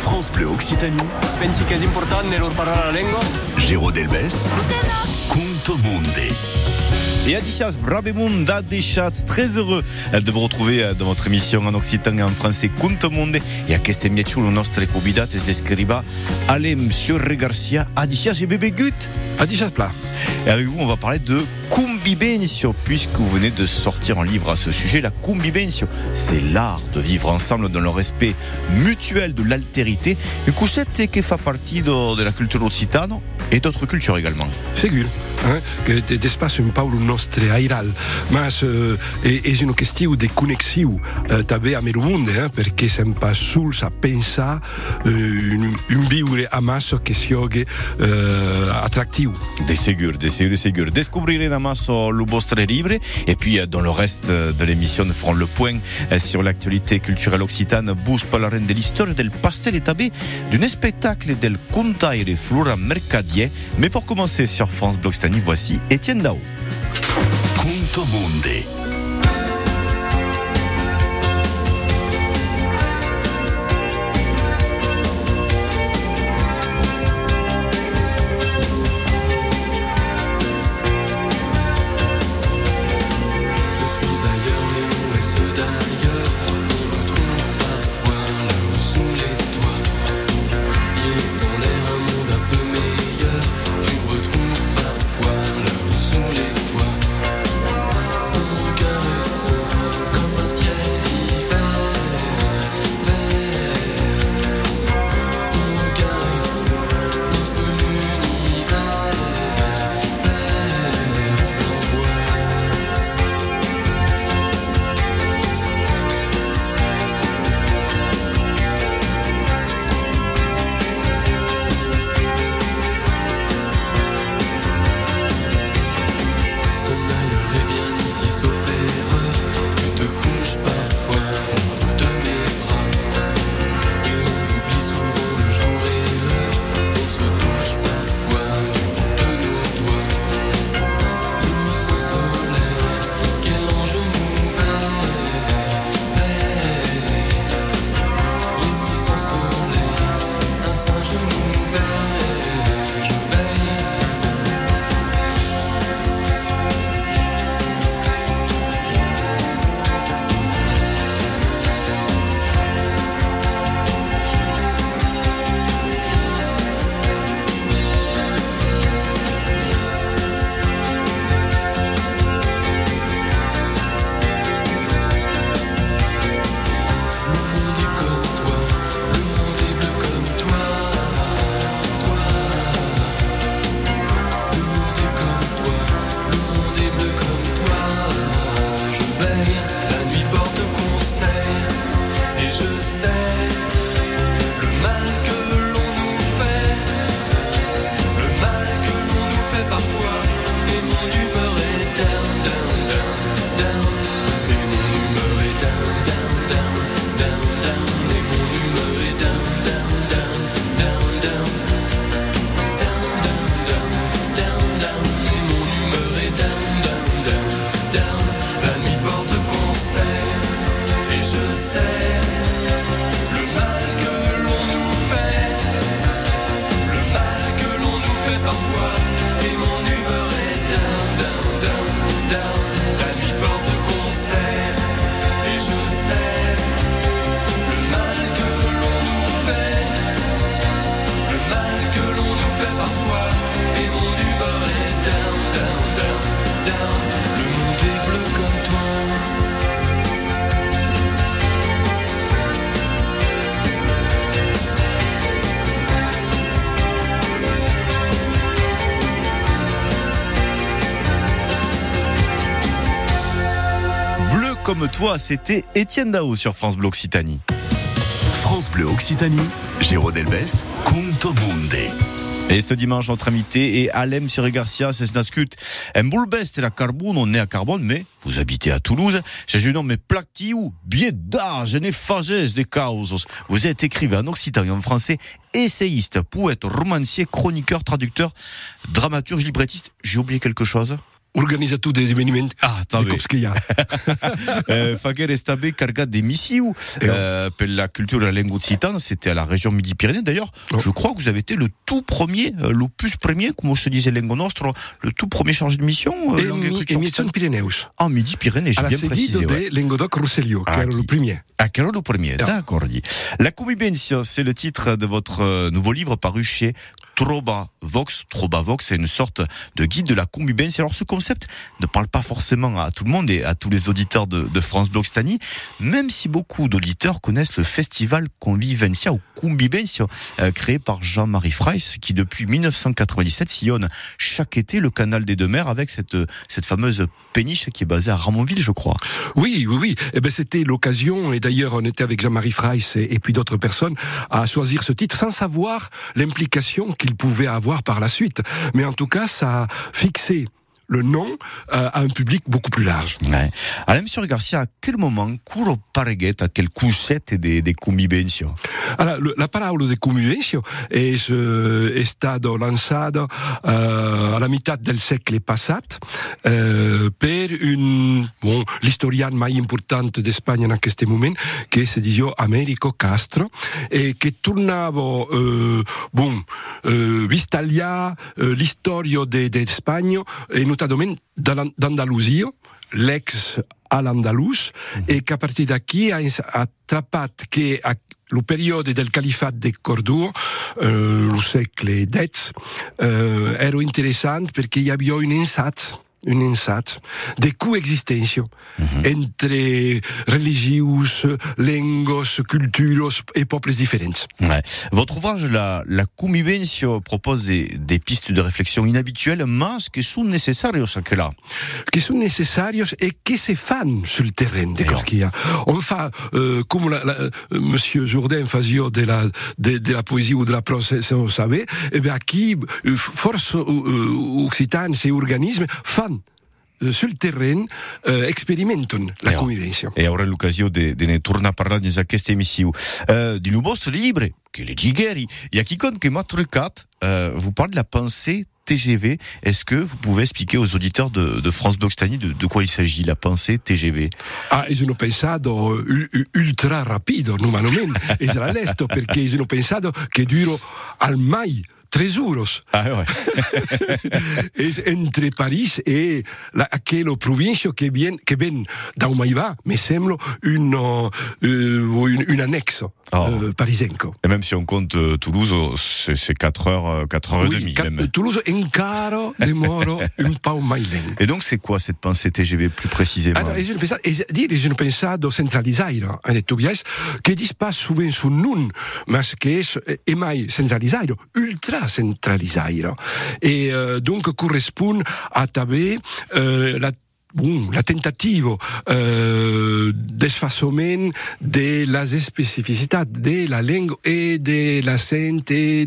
France Bleu Occitanie. Pensi che è importante non parlare la lingua? Géraud Delbes. Conto Monde. Et Adicias, Brabemum, Dadechats, très heureux de vous retrouver dans votre émission en occitan et en français Conto Monde. Et à questo mieciul nostre convidates l'escriba Alem Siorre Garcia, Adicias et Bébé Gut. Adicias plat. Et avec vous, on va parler de convivencio, puisque vous venez de sortir un livre à ce sujet. La convivencio, c'est l'art de vivre ensemble dans le respect mutuel de l'altérité. Et cosette che fa partie de la culture occitane et d'autres cultures également. Segur, que d'espace un peu nostre airal, mas és una qüestió de connexió també amb el món, perquè sem pas sols a pensar un viure a mas que siogue attractiu. De segur. Descobrirez namaso le vostre livre, et puis dans le reste de l'émission, nous ferons le point sur l'actualité culturelle occitane. Bus parlerem de l'histoire del pastel et també d'un spectacle del contaire Flora Mercadier. Mais pour commencer sur France Bleu Occitanie, voici Étienne Dao. Conto Monde. Comme toi, c'était Étienne Dao sur France Bleu Occitanie. France Bleu Occitanie, Géraud Delbes, Conto Monde. Et ce dimanche, notre invité est Alem Siorre Garcia, c'est nascut en Boulbest, la Carbone, on est à Carbone, mais vous habitez à Toulouse. C'est un homme plactiu, biais d'âge, nefagès des causes. Vous êtes écrivain en occitan et en français, essayiste, poète, romancier, chroniqueur, traducteur, dramaturge, librettiste. J'ai oublié quelque chose? organizzato degli avvenimenti di Kopskija. Faguer Estabé carga des missiles per la culture et la langue occitane, c'était à la région Midi-Pyrénées. D'ailleurs, je crois que vous avez été le tout premier, l'opus premier, comme on se disait Lengo Nostro, le tout premier chargé de mission. Mission Pyrénéus. Ah, Midi-Pyrénées, j'ai bien précisé. De Languedoc-Roussillon, qui era le premier. Ah, qui era le premier, d'accord. La convivenza, c'est le titre de votre nouveau livre paru chez Trobavox. Trobavox, c'est une sorte de guide de la convivencia. Alors, ce concept ne parle pas forcément à tout le monde et à tous les auditeurs de France Bleu Occitanie, même si beaucoup d'auditeurs connaissent le festival Convivencia ou Convivencia, créé par Jean-Marie Freiss, qui depuis 1997 sillonne chaque été le canal des Deux Mers avec cette fameuse péniche qui est basée à Ramonville, je crois. Oui. Eh ben, c'était l'occasion, et d'ailleurs, on était avec Jean-Marie Freiss et puis d'autres personnes à choisir ce titre sans savoir l'implication qu'il pouvait avoir par la suite. Mais en tout cas, ça a fixé le nom à un public beaucoup plus large. Ouais. Alors, M. Garcia, à quel moment court pareguet à quel cusette des convivencio? Alors, la parola de convivencio è stato lanciato alla metà del secolo passato per l'historian mai importante d'Espagna in questo momento, che si dice Américo Castro, e che tornava vistagliare l'istoria d'Espagna e notamment d'Andalusia, l'ex Al-Andalus, e che a partire da qui ha attrappato che lo periodo del califat de Cordoue, lo secolo X, era interessante perché hi havia un insatz de coexistència entre religions, lengues, cultures et peuples différents. Ouais. Votre ouvrage, la convivencia, propose des pistes de réflexion inhabituelles, mais qui sont nécessaires à que là. Qui sont nécessaires et qui se font sur le terrain de Kopskija. On fait, comme Monsieur Jourdain faisait de la poésie ou de la prose, vous savez, et bien qui, force occitane, ces organismes, font sul terreno experimentano la convivenza. E avrà l'occasione di ne tornare a parlare di questa emissione. Di un vostro libro, che le Gigueri, il y a quelqu'un qui m'a trucat, vous parlez de la pensée TGV. Est-ce que vous pouvez expliquer aux auditeurs de France Bleu Occitanie de quoi il s'agit, la pensée TGV? Io ho pensato ultra rapido, normalmente, e sarà lesto, perché io ho pensato che duro al mai 3 euros. Entre Paris et aquella provincia che viene da Maïva, mi sembra un annexo parisienco. Et même si on compte Toulouse, c'est 4 heures et demie. Toulouse encaro demoro un po' mai lento. Et donc c'est quoi cette pensée TGV plus précisément? Allora, io ho pensato centralizzare, ha detto Bies, che dispassa souvent su non, ma che è mai centralizzare, ultra centralizzare. Et donc correspond à taber la tentativa d'esfacement de las especificitats de la langue et de l'accent et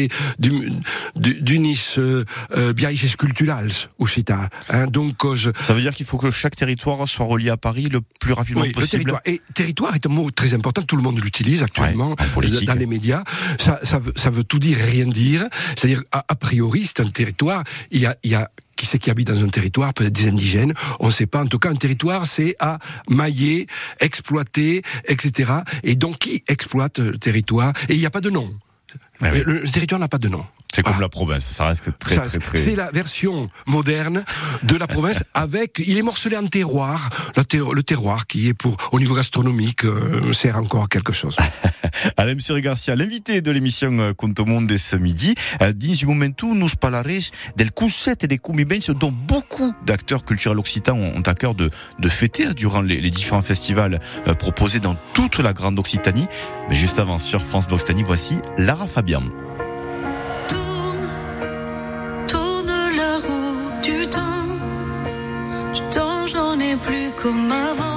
d'unis biaises culturals occitans. Donc, ça veut dire qu'il faut que chaque territoire soit relié à Paris le plus rapidement possible. Le territoire est un mot très important, tout le monde l'utilise actuellement dans les médias. Ça veut tout dire, rien dire. C'est-à-dire, a priori, c'est un territoire, il y a qui c'est qui habite dans un territoire, peut-être des indigènes, on ne sait pas. En tout cas, un territoire, c'est à mailler, exploiter, etc. Et donc, qui exploite le territoire? Et il n'y a pas de nom. Le territoire n'a pas de nom. C'est comme la province, ça reste très. C'est la version moderne de la province il est morcelé en terroir. Le terroir qui est au niveau gastronomique, sert encore à quelque chose. Alain Garcia, l'invité de l'émission Conto Monde ce midi, dins un momento nous parlerai del cusset et des convivences dont beaucoup d'acteurs culturels occitans ont à cœur de fêter durant les différents festivals proposés dans toute la grande Occitanie. Mais juste avant, sur France Bleu Occitanie, voici Lara Fabian. J'en ai plus comme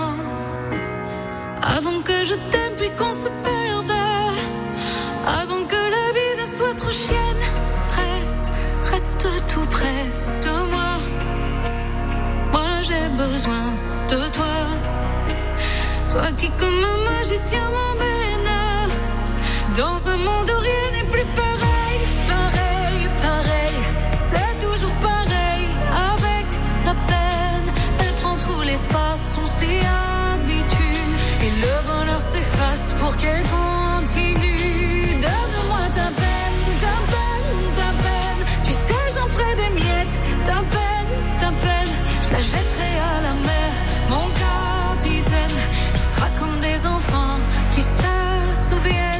avant que je t'aime puis qu'on se perde, avant que la vie ne soit trop chienne. Reste tout près de moi. Moi j'ai besoin de toi, toi qui comme un magicien m'emmène dans un monde où rien n'est plus pareil, c'est toujours pareil avec la pour qu'elle continue. Donne-moi ta peine, ta peine, ta peine. Tu sais, j'en ferai des miettes. Ta peine, je la jetterai à la mer. Mon capitaine, il sera comme des enfants qui se souviennent.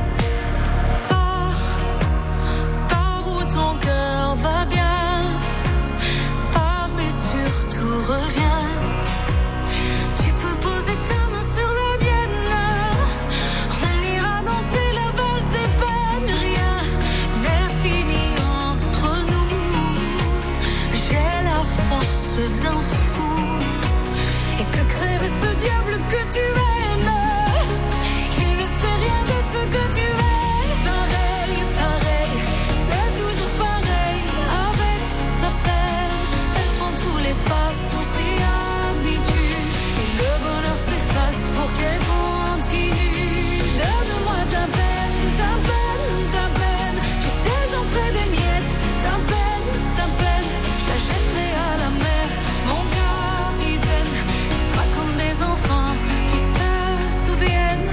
Pars où ton cœur va bien. Pars mais surtout reviens. Tu peux poser ta main sur la mienne. On ira danser la valse des peines. Rien n'est fini entre nous. J'ai la force d'un fou. Et que crève ce diable que tu aimes. Il ne sait rien de ce que tu aimes. Pareil, c'est toujours pareil. Avec la peine, elle prend tout l'espace. On s'y habitue et le bonheur s'efface pour qu'elle continue. Donne-moi ta peine, ta peine, ta peine. Tu sais, j'en ferai des miettes. Ta peine, je la jetterai à la mer. Mon capitaine, il sera comme des enfants qui se souviennent.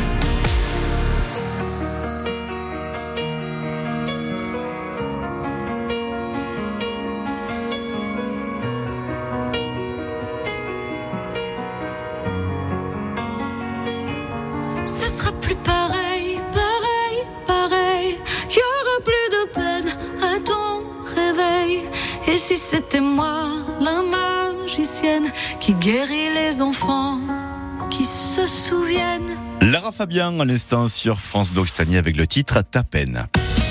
Ce sera plus pareil, pareil. Il y aura plus de peine à ton réveil. Et si c'était moi, la magicienne, qui guérit les enfants, qui se souviennent. Lara Fabian, à l'instant sur France Bleu Occitanie avec le titre Ta peine.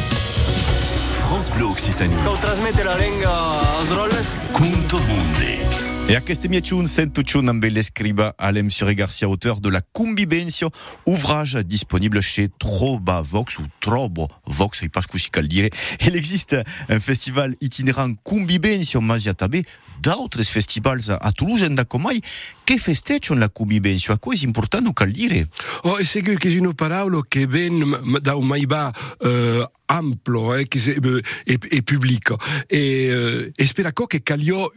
France Bleu Occitanie. Cau transmette la lingua als drolles. Conto Mundi. E aquest mieciun sentuciun amb l'escriba Alem Suré Garcia, auteur de La Convivencio, ouvrage disponible chez Trobavox ou Trobovox, je sais pas ce qu'il dire. Il existe un festival itinérant Convivencio Magiatabé, d'autres festivals a Toulouse e Comai che festeggiano la Convivencio. A quoi è importante cal dire? Oh, è sicuro che è una parola che viene da un maiba amplo e pubblico e spera che cagliò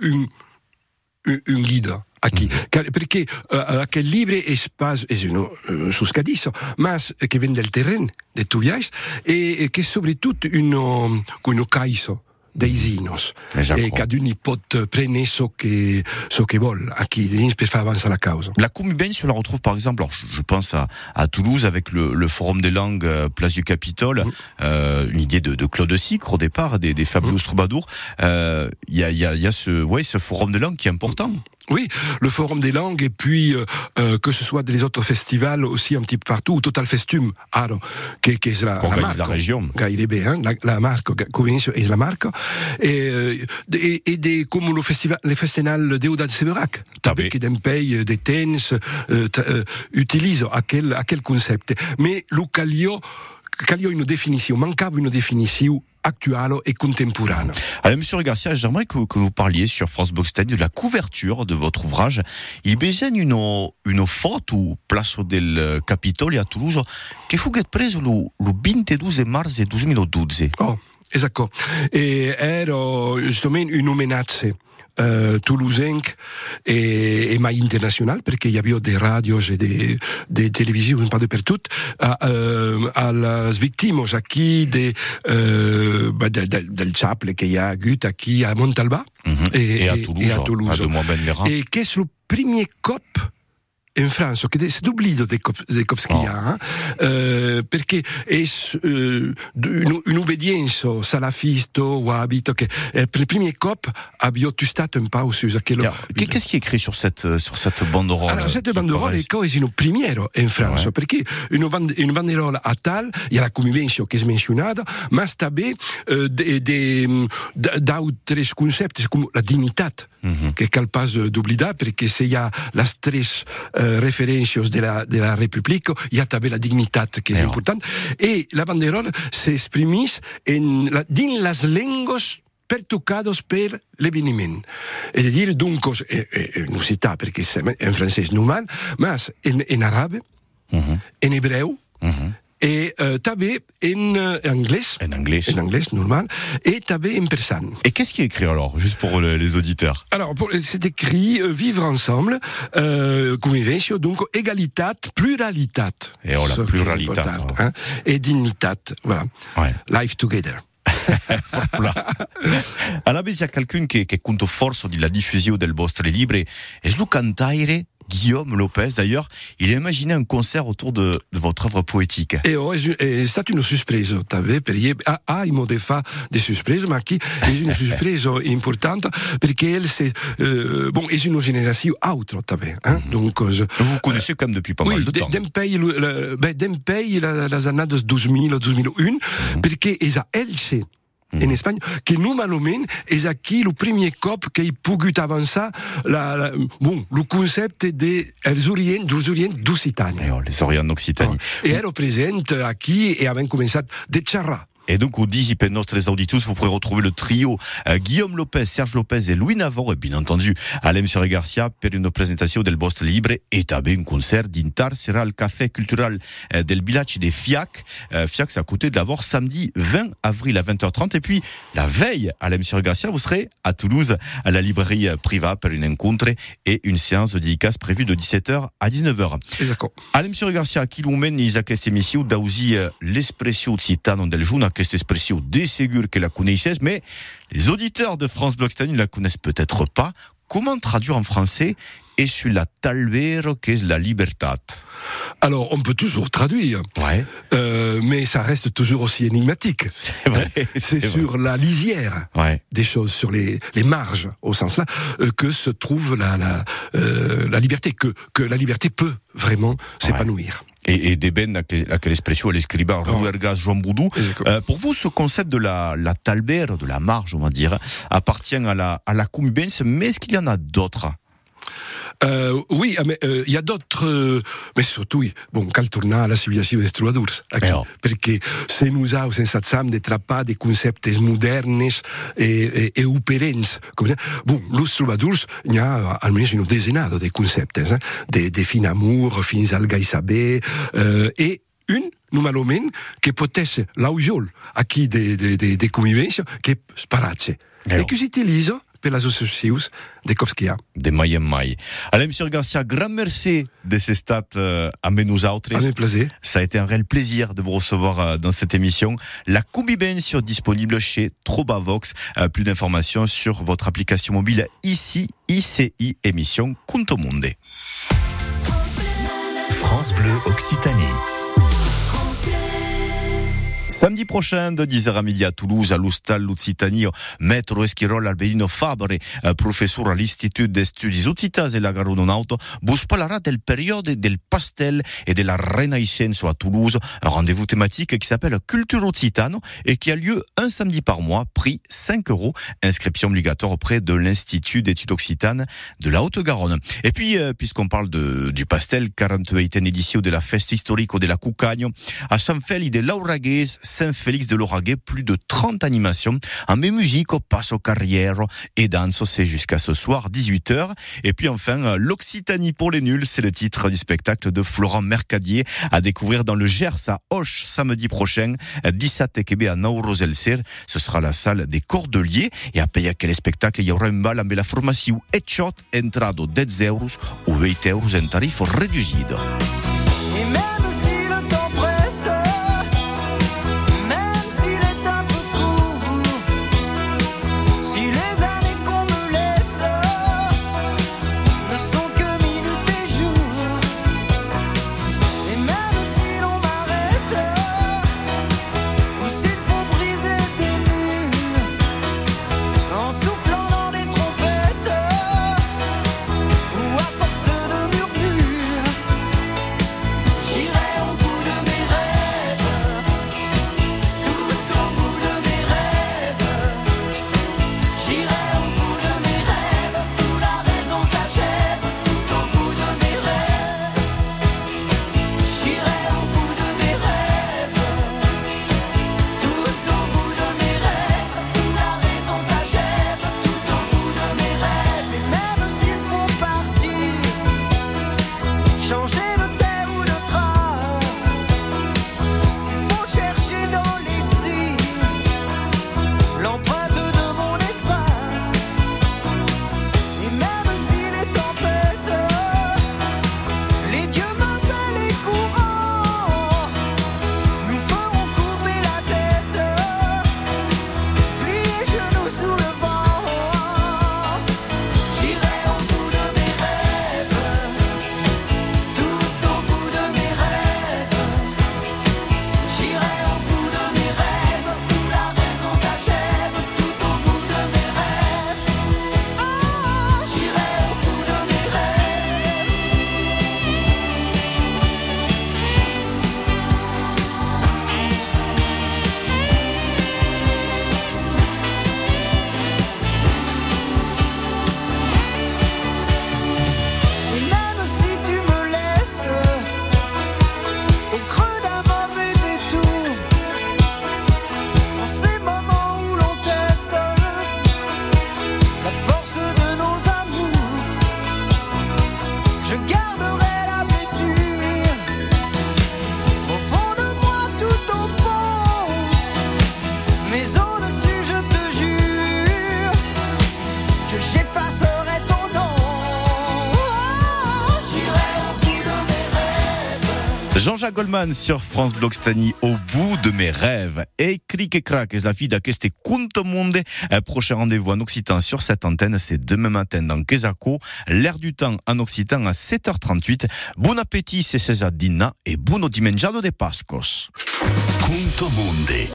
un guida aqui, perché aquel libre espace è uno suscadisso, ma che viene del terreno de Tubiais e che soprattutto uno caiso dei sinos e caduni pot prendre ce che vol a chi per faire avancer la cause. La Convivencio, on la retrouve par exemple, alors je pense à Toulouse avec le Forum des langues place du Capitole, une idée de Claude Sicre au départ, des fabuleux troubadours. Il y a ce Forum des langues qui est important. Oui, le Forum des langues, et puis que ce soit des autres festivals aussi un petit peu partout, Total Festum, qui est la marque, la région. La marque, Convivencio est la marque, et comme les festivals d'Euda de Séverac, qui d'un pays des TENS utilisent quel concept. Mais le Calio une définition, mancava une définition actuelle et contemporaine. Alors, Monsieur Garcia, j'aimerais que vous parliez sur France Bleu Occitanie de la couverture de votre ouvrage. Il bisogna une foto Place del Capitole à Toulouse che fu preso il 22 marzo 2012. Oh, esatto. E ero giustamente un omenazze toulousain et mai international, perché il y avait des radios et des télévisions un peu de partout, à las victimes aquí del chaple qu'il y a eu aquí à Montalbà et à Toulouse. Et qu'est-ce le premier cop in France, che si d'oblido dei cops che ha, perché è un'obbedienza salafista o abito che per i primi cop abbiamo stato un po' su quello. Qu'est-ce qui est écrit sur cette banderole? Alors cette banderole è una première in France, perché una banderole a tal, il y a la Convivencio che è menzionata, ma sta bene d'autres concepti come la dignità, che è capace d'oblidare, perché se il y a las tres referencias de la Repubblica, il y a també la dignitat, que és important, e la banderola s'exprimís din les lengues pertocados per l'eveniment. És a dir, dunque, en occità, perquè en francès normal, mas en arabe, en hebreu, Et també en anglais. En anglais. En anglais, normal. Et també en persan. Et qu'est-ce qui est écrit alors, juste pour les auditeurs? Alors, c'est écrit vivre ensemble, convivència, donc égalitat, pluralitat. Et oh, la pluralitat. Hein, et dignitat, voilà. Ouais. Life together. Alla vez, il y a quelqu'un qui compte force de la diffusion del vostre libre, et le cantaire Guillaume Lopez. D'ailleurs, il a imaginé un concert autour de votre œuvre poétique. E è stata una sorpresa, perché il modo fa di sorpresa, ma qui è una sorpresa importante perché è una generazione autre, donc vous connaissez quand même depuis pas mal de temps. D'un pays les années 2000-2001, perché è a Elche, en Espagne, que normalment és aquí el primer cop que he pogut avançar le concepte dels Orients d'Occitània. Les Orients d'Occitanie. Et ero present aquí et avem començat de xerrar. Et donc, au Digipen Nostres Auditus, vous pourrez retrouver le trio Guillaume Lopez, Serge Lopez et Louis Navarro, et bien entendu, Alem Sire Garcia, per une présentation del Vostre Libre, et també un concert d'intar sera le café culturel del village des FIAC. FIAC, c'est à côté de l'Avor, samedi 20 avril à 20h30. Et puis, la veille, Alem Sire Garcia, vous serez à Toulouse, à la librairie Priva, per une rencontre et une séance de dédicace prévue de 17h à 19h. Exact. Alem Sire Garcia, qui nous mène à cette émission d'ausi l'espresso occitano del Juna, cette expression de ségur que la connaissez, mais les auditeurs de France Bleu Occitanie ne la connaissent peut-être pas. Comment traduire en français et sur la talvero qu'est la libertat? Alors, on peut toujours traduire, ouais. Mais ça reste toujours aussi énigmatique. C'est vrai. C'est sur la lisière des choses, sur les marges, au sens là, que se trouve la liberté, que la liberté peut vraiment s'épanouir. Et des ben à l'expression à l'escriba Ruergas Jean Boudou. Pour vous, ce concept de la talbère, de la marge, on va dire, appartient à la convivence, mais est-ce qu'il y en a d'autres? Oui, mais il y a d'autres, mais surtout, cal tornar a la civilizació dels trobadors, perquè se nous ha sensatsam de trapar de conceptes modernes e operents. Los trobadors, hi ha almenys una desenada de conceptes, de fin amour fins al gai saber, e normalment, que pot ser l'aujol aquí de convivència, que és paratge, e que s'utilitza per les associacions de cops que hi ha. De mai en mai. Alem Sire Garcia, grand merci de ces stats avec nous autres. Avec plaisir. Ça a été un réel plaisir de vous recevoir dans cette émission. La convivention disponible chez Trobavox. Plus d'informations sur votre application mobile ici, ICI émission Conto Monde. France Bleu Occitanie. Samedi prochain, de 10h à midi à Toulouse, à l'Hostal L'Occitanie, Maître Esquirol Albelino Fabre, professeur à l'Institut des Studi Occitas et la Garononauta, vous parlera del période del pastel et de la Renaissance à Toulouse, un rendez-vous thématique qui s'appelle Culture Occitano et qui a lieu un samedi par mois, prix 5 €, inscription obligatoire auprès de l'Institut d'études occitanes de la Haute-Garonne. Et puis, puisqu'on parle du pastel, 48e édition de la Festa Historico de la Cucagno, à San Félix de Lauragues, Saint-Félix de Lauraguais, plus de 30 animations en musique, passo carrière et danse, c'est jusqu'à ce soir 18h. Et puis enfin, l'Occitanie pour les nuls, c'est le titre du spectacle de Florent Mercadier à découvrir dans le Gers à Auch samedi prochain, 17 ekebe à Nauroselser. Ce sera la salle des Cordeliers. Et après quel spectacle, il y aura un bal avec la formation Etchot, entrado 10 € ou 20 € en tarif réduisido. She Jean-Jacques Goldman sur France Bleu Occitanie, au bout de mes rêves. Et cric et crac, es la fille d'aqueste Conto Monde. Prochain rendez-vous en occitan sur cette antenne, c'est demain matin dans Quesaco. L'air du temps en occitan à 7h38. Bon appétit, c'est César Dina et buono dimengiado de Pascos. Conto Monde.